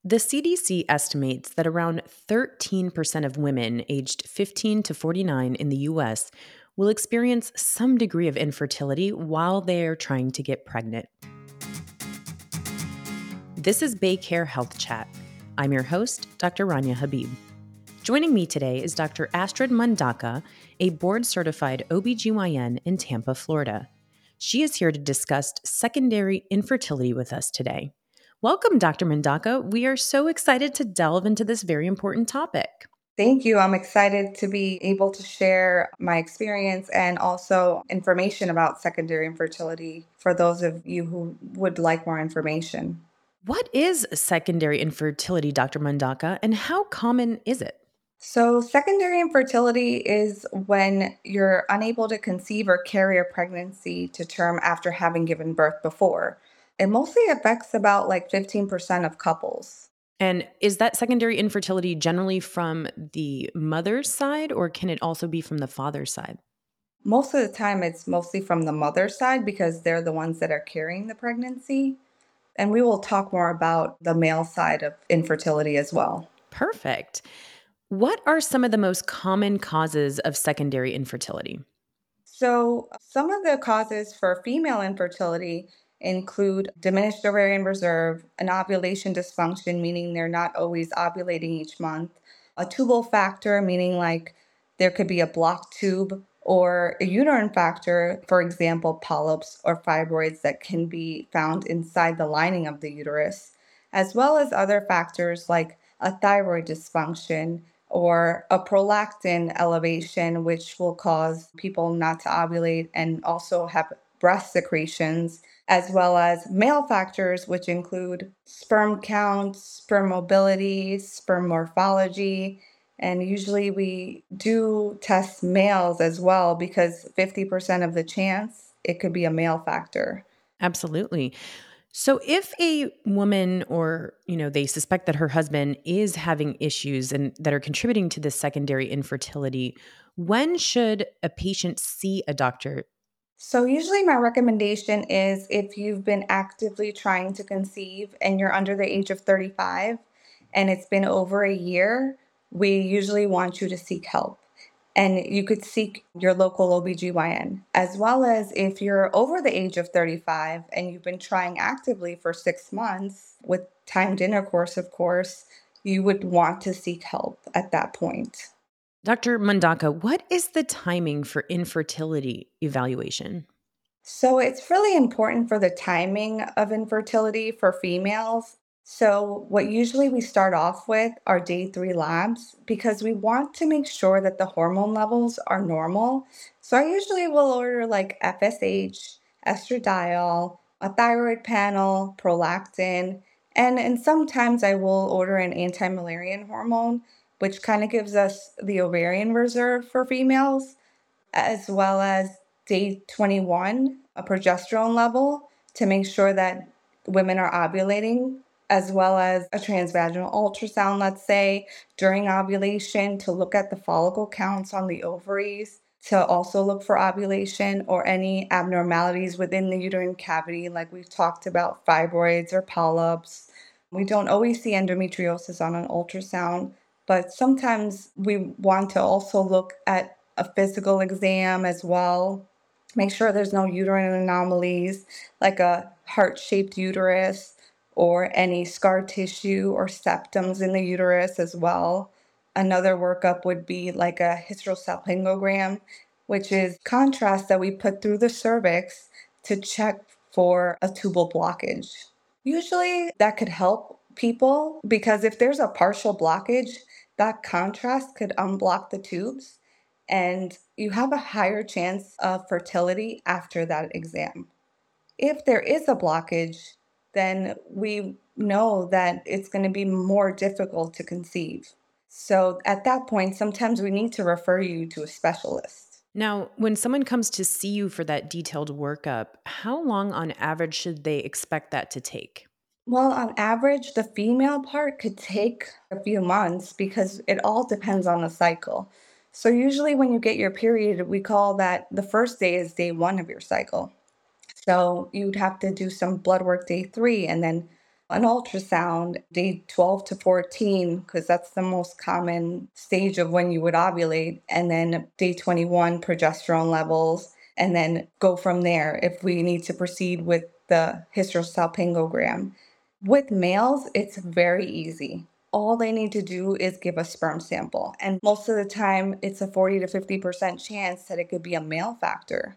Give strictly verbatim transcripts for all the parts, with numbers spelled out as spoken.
The C D C estimates that around thirteen percent of women aged fifteen to forty-nine in the U S will experience some degree of infertility while they are trying to get pregnant. This is BayCare Health Chat. I'm your host, Doctor Rania Habib. Joining me today is Doctor Astrid Mandaka, a board-certified O B G Y N in Tampa, Florida. She is here to discuss secondary infertility with us today. Welcome, Doctor Mandaka. We are so excited to delve into this very important topic. Thank you. I'm excited to be able to share my experience and also information about secondary infertility for those of you who would like more information. What is secondary infertility, Doctor Mandaka, and how common is it? So, secondary infertility is when you're unable to conceive or carry a pregnancy to term after having given birth before. It mostly affects about like fifteen percent of couples. And is that secondary infertility generally from the mother's side, or can it also be from the father's side? Most of the time, it's mostly from the mother's side because they're the ones that are carrying the pregnancy. And we will talk more about the male side of infertility as well. Perfect. What are some of the most common causes of secondary infertility? So, some of the causes for female infertility include diminished ovarian reserve, an ovulation dysfunction, meaning they're not always ovulating each month, a tubal factor, meaning like there could be a blocked tube, or a uterine factor, for example, polyps or fibroids that can be found inside the lining of the uterus, as well as other factors like a thyroid dysfunction or a prolactin elevation, which will cause people not to ovulate and also have breast secretions, as well as male factors, which include sperm count, sperm mobility, sperm morphology. And usually we do test males as well because fifty percent of the chance it could be a male factor. Absolutely. So if a woman or, you know, they suspect that her husband is having issues and that are contributing to this secondary infertility, when should a patient see a doctor? So, usually, my recommendation is if you've been actively trying to conceive and you're under the age of thirty-five and it's been over a year, we usually want you to seek help. And you could seek your local O B G Y N, as well as if you're over the age of thirty-five and you've been trying actively for six months with timed intercourse, of course, you would want to seek help at that point. Doctor Mandaka, what is the timing for infertility evaluation? So it's really important for the timing of infertility for females. So what usually we start off with are day three labs because we want to make sure that the hormone levels are normal. So I usually will order like F S H, estradiol, a thyroid panel, prolactin, and and sometimes I will order an anti-Müllerian hormone, which kind of gives us the ovarian reserve for females as well as day twenty-one, a progesterone level to make sure that women are ovulating, as well as a transvaginal ultrasound, let's say, during ovulation to look at the follicle counts on the ovaries, to also look for ovulation or any abnormalities within the uterine cavity, like we've talked about fibroids or polyps. We don't always see endometriosis on an ultrasound, but sometimes we want to also look at a physical exam as well. Make sure there's no uterine anomalies like a heart-shaped uterus or any scar tissue or septums in the uterus as well. Another workup would be like a hysterosalpingogram, which is contrast that we put through the cervix to check for a tubal blockage. Usually that could help people because if there's a partial blockage, that contrast could unblock the tubes and you have a higher chance of fertility after that exam. If there is a blockage, then we know that it's going to be more difficult to conceive. So at that point, sometimes we need to refer you to a specialist. Now, when someone comes to see you for that detailed workup, how long on average should they expect that to take? Well, on average, the female part could take a few months because it all depends on the cycle. So, usually, when you get your period, we call that the first day is day one of your cycle. So, you'd have to do some blood work day three and then an ultrasound day twelve to fourteen, because that's the most common stage of when you would ovulate, and then day twenty-one, progesterone levels, and then go from there if we need to proceed with the hysterosalpingogram. With males, it's very easy. All they need to do is give a sperm sample, and most of the time, it's a forty to fifty percent chance that it could be a male factor.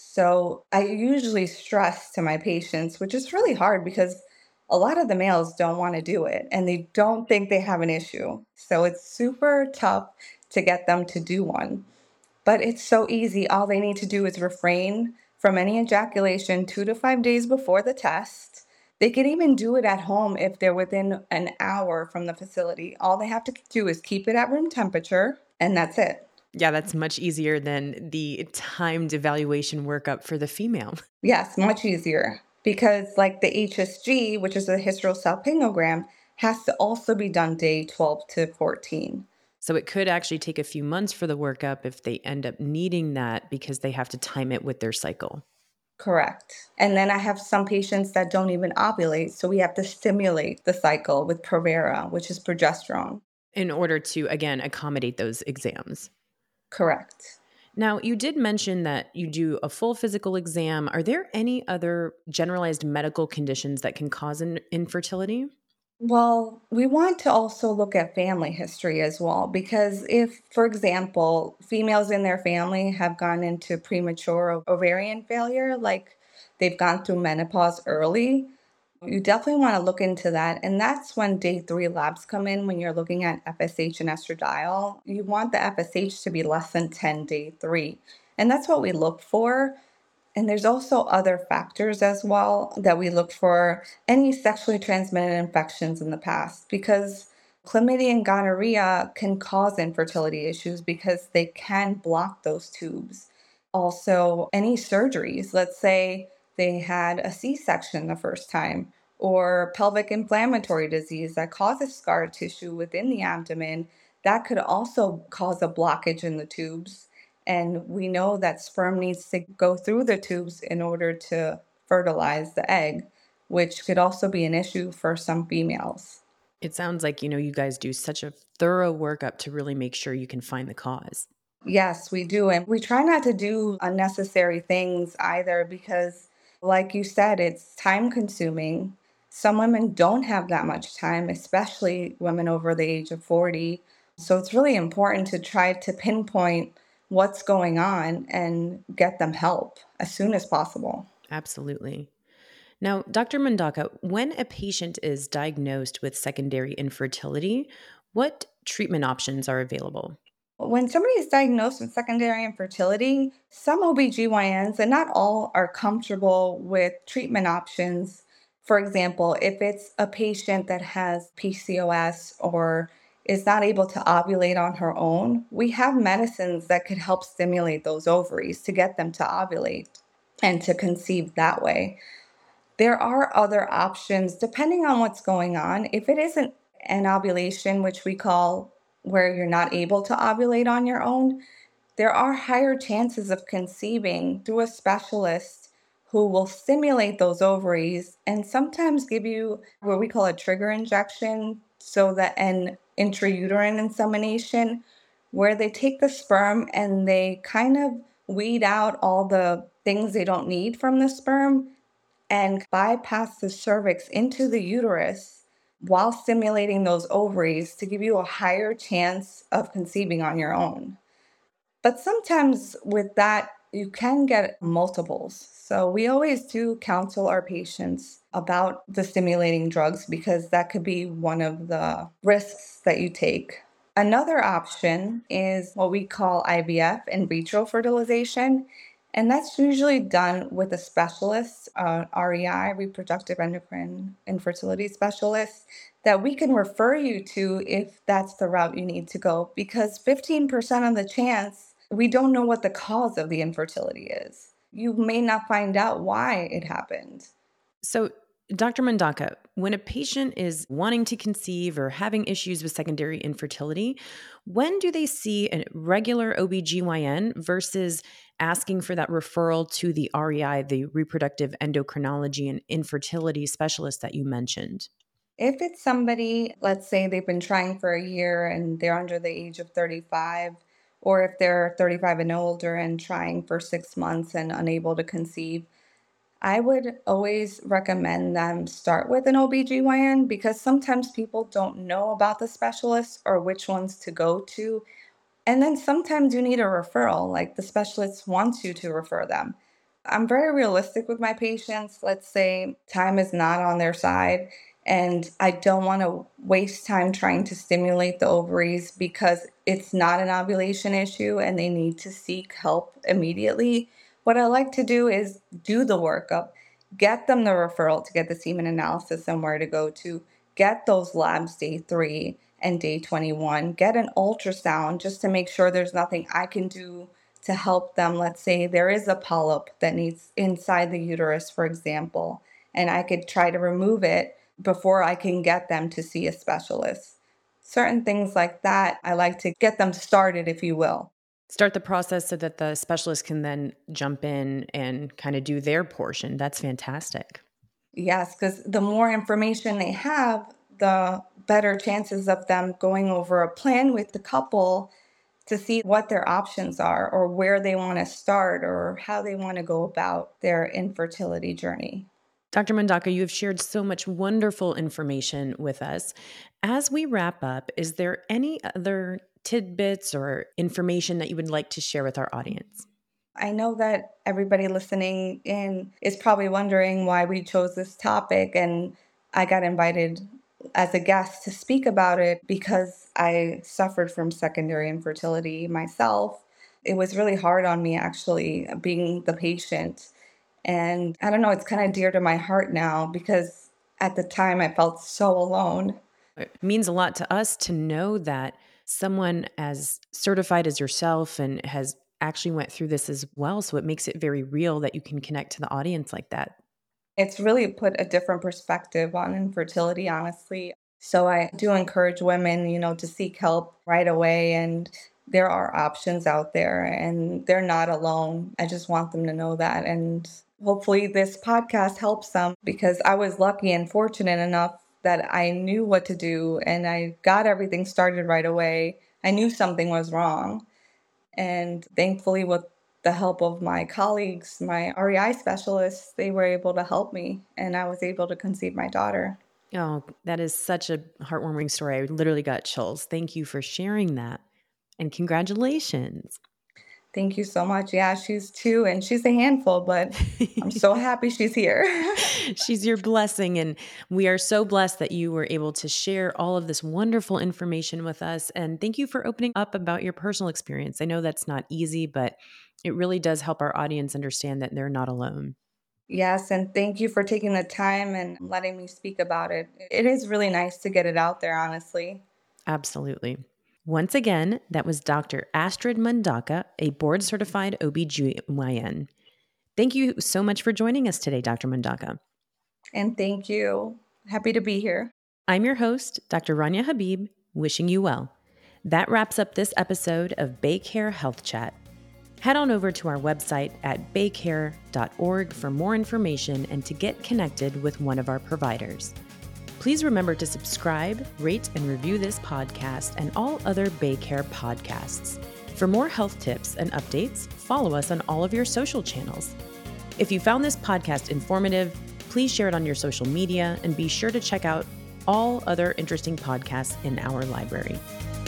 So I usually stress to my patients, which is really hard because a lot of the males don't want to do it and they don't think they have an issue. So it's super tough to get them to do one. But it's so easy. All they need to do is refrain from any ejaculation two to five days before the test. They can even do it at home if they're within an hour from the facility. All they have to do is keep it at room temperature, and that's it. Yeah, that's much easier than the timed evaluation workup for the female. Yes, much easier. Because like the H S G, which is a hysterosalpingogram, has to also be done day twelve to fourteen. So it could actually take a few months for the workup if they end up needing that because they have to time it with their cycle. Correct. And then I have some patients that don't even ovulate, so we have to stimulate the cycle with Provera, which is progesterone. In order to, again, accommodate those exams. Correct. Now, you did mention that you do a full physical exam. Are there any other generalized medical conditions that can cause an infertility? Well, we want to also look at family history as well, because if, for example, females in their family have gone into premature ovarian failure, like they've gone through menopause early, you definitely want to look into that. And that's when day three labs come in when you're looking at F S H and estradiol. You want the F S H to be less than ten day three. And that's what we look for. And there's also other factors as well that we look for, any sexually transmitted infections in the past, because chlamydia and gonorrhea can cause infertility issues because they can block those tubes. Also, any surgeries, let's say they had a C-section the first time, or pelvic inflammatory disease that causes scar tissue within the abdomen, that could also cause a blockage in the tubes. And we know that sperm needs to go through the tubes in order to fertilize the egg, which could also be an issue for some females. It sounds like, you know, you guys do such a thorough workup to really make sure you can find the cause. Yes, we do. And we try not to do unnecessary things either because, like you said, it's time consuming. Some women don't have that much time, especially women over the age of forty. So it's really important to try to pinpoint what's going on and get them help as soon as possible. Absolutely. Now, Doctor Mondaca, when a patient is diagnosed with secondary infertility, what treatment options are available? When somebody is diagnosed with secondary infertility, some O B G Y Ns, and not all, are comfortable with treatment options. For example, if it's a patient that has P C O S or is not able to ovulate on her own, we have medicines that could help stimulate those ovaries to get them to ovulate and to conceive that way. There are other options depending on what's going on. If it isn't an ovulation, which we call where you're not able to ovulate on your own, there are higher chances of conceiving through a specialist who will stimulate those ovaries and sometimes give you what we call a trigger injection, so that an intrauterine insemination, where they take the sperm and they kind of weed out all the things they don't need from the sperm and bypass the cervix into the uterus while stimulating those ovaries to give you a higher chance of conceiving on your own. But sometimes with that, you can get multiples. So we always do counsel our patients about the stimulating drugs because that could be one of the risks that you take. Another option is what we call I V F, in vitro fertilization. And that's usually done with a specialist, uh, R E I, reproductive endocrine infertility specialist, that we can refer you to if that's the route you need to go. Because fifteen percent of the chance, we don't know what the cause of the infertility is. You may not find out why it happened. So, Doctor Mondaca, when a patient is wanting to conceive or having issues with secondary infertility, when do they see a regular O B G Y N versus asking for that referral to the R E I, the reproductive endocrinology and infertility specialist that you mentioned? If it's somebody, let's say they've been trying for a year and they're under the age of thirty-five, or if they're thirty-five and older and trying for six months and unable to conceive, I would always recommend them start with an O B G Y N because sometimes people don't know about the specialists or which ones to go to. And then sometimes you need a referral, like the specialist wants you to refer them. I'm very realistic with my patients. Let's say time is not on their side, and I don't want to waste time trying to stimulate the ovaries because it's not an ovulation issue and they need to seek help immediately. What I like to do is do the workup, get them the referral to get the semen analysis and where to go to, get those labs day three and day twenty-one, get an ultrasound just to make sure there's nothing I can do to help them. Let's say there is a polyp that needs inside the uterus, for example, and I could try to remove it before I can get them to see a specialist. Certain things like that, I like to get them started, if you will. Start the process so that the specialist can then jump in and kind of do their portion. That's fantastic. Yes, because the more information they have, the better chances of them going over a plan with the couple to see what their options are or where they want to start or how they want to go about their infertility journey. Doctor Mandaka, you have shared so much wonderful information with us. As we wrap up, is there any other tidbits or information that you would like to share with our audience? I know that everybody listening in is probably wondering why we chose this topic, and I got invited as a guest to speak about it because I suffered from secondary infertility myself. It was really hard on me, actually, being the patient. And I don't know, it's kind of dear to my heart now because at the time I felt so alone. It means a lot to us to know that someone as certified as yourself and has actually went through this as well. So it makes it very real that you can connect to the audience like that. It's really put a different perspective on infertility, honestly. So I do encourage women, you know, to seek help right away. And there are options out there and they're not alone. I just want them to know that. And hopefully this podcast helps them because I was lucky and fortunate enough that I knew what to do and I got everything started right away. I knew something was wrong. And thankfully, with the help of my colleagues, my R E I specialists, they were able to help me and I was able to conceive my daughter. Oh, that is such a heartwarming story. I literally got chills. Thank you for sharing that. And congratulations. Thank you so much. Yeah, she's two and she's a handful, but I'm so happy she's here. She's your blessing. And we are so blessed that you were able to share all of this wonderful information with us. And thank you for opening up about your personal experience. I know that's not easy, but it really does help our audience understand that they're not alone. Yes, and thank you for taking the time and letting me speak about it. It is really nice to get it out there, honestly. Absolutely. Once again, that was Doctor Astrid Mandaka, a board-certified O B G Y N. Thank you so much for joining us today, Doctor Mandaka. And thank you. Happy to be here. I'm your host, Doctor Rania Habib, wishing you well. That wraps up this episode of BayCare Health Chat. Head on over to our website at baycare dot org for more information and to get connected with one of our providers. Please remember to subscribe, rate, and review this podcast and all other BayCare podcasts. For more health tips and updates, follow us on all of your social channels. If you found this podcast informative, please share it on your social media and be sure to check out all other interesting podcasts in our library.